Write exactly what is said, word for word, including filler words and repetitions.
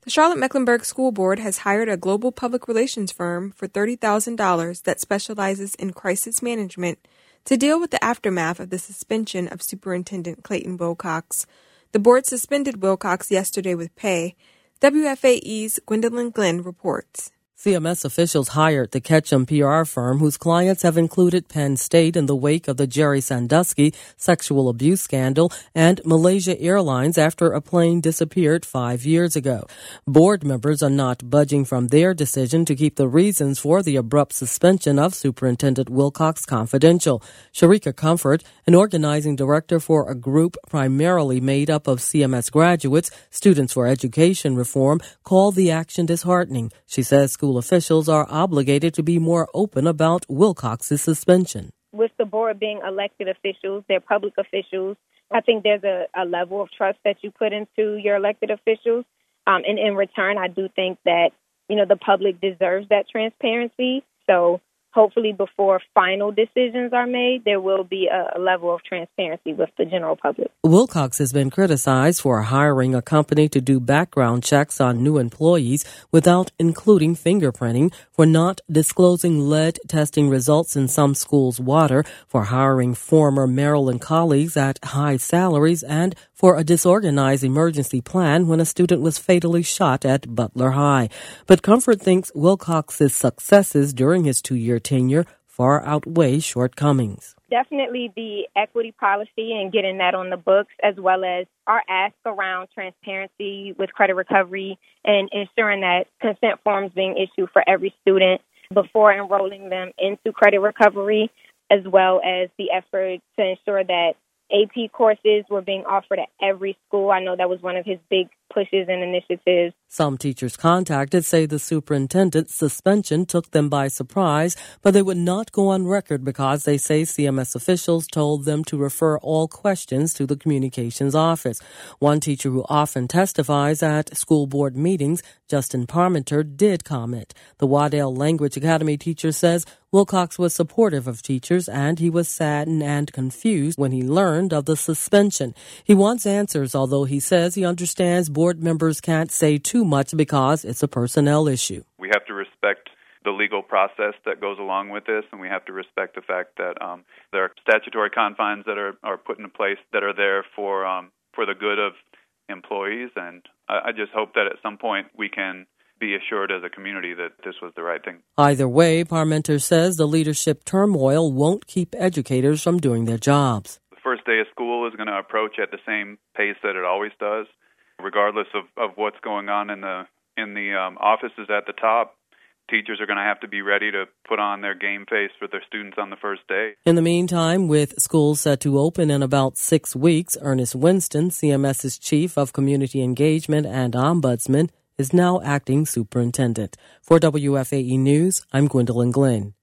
The Charlotte-Mecklenburg School Board has hired a global public relations firm for thirty thousand dollars that specializes in crisis management to deal with the aftermath of the suspension of Superintendent Clayton Wilcox. The board suspended Wilcox yesterday with pay. W F A E's Gwendolyn Glenn reports. C M S officials hired the Ketchum P R firm whose clients have included Penn State in the wake of the Jerry Sandusky sexual abuse scandal and Malaysia Airlines after a plane disappeared five years ago. Board members are not budging from their decision to keep the reasons for the abrupt suspension of Superintendent Wilcox confidential. Sharika Comfort, an organizing director for a group primarily made up of C M S graduates, Students for Education Reform, called the action disheartening. She says school officials are obligated to be more open about Wilcox's suspension. With the board being elected officials, they're public officials, I think there's a, a level of trust that you put into your elected officials. Um, and in return, I do think that, you know, the public deserves that transparency. So hopefully before final decisions are made, there will be a, a level of transparency with the general public. Wilcox has been criticized for hiring a company to do background checks on new employees without including fingerprinting, for not disclosing lead testing results in some schools' water, for hiring former Maryland colleagues at high salaries, and for a disorganized emergency plan when a student was fatally shot at Butler High. But Comfort thinks Wilcox's successes during his two-year tenure far outweigh shortcomings. Definitely the equity policy and getting that on the books, as well as our ask around transparency with credit recovery and ensuring that consent forms being issued for every student before enrolling them into credit recovery, as well as the effort to ensure that A P courses were being offered at every school. I know that was one of his big pushes and initiatives. Some teachers contacted say the superintendent's suspension took them by surprise, but they would not go on record because they say C M S officials told them to refer all questions to the communications office. One teacher who often testifies at school board meetings, Justin Parmenter, did comment. The Waddell Language Academy teacher says Wilcox was supportive of teachers and he was saddened and confused when he learned of the suspension. He wants answers, although he says he understands board members can't say too much because it's a personnel issue. We have to respect the legal process that goes along with this, and we have to respect the fact that um, there are statutory confines that are, are put into place that are there for um, for the good of employees, and I, I just hope that at some point we can be assured as a community that this was the right thing. Either way, Parmenter says the leadership turmoil won't keep educators from doing their jobs. The first day of school is going to approach at the same pace that it always does, regardless of, of what's going on in the in the um, offices at the top. Teachers are going to have to be ready to put on their game face for their students on the first day. In the meantime, with schools set to open in about six weeks, Ernest Winston, CMS's Chief of Community Engagement and Ombudsman, is now acting superintendent. For W F A E News, I'm Gwendolyn Glenn.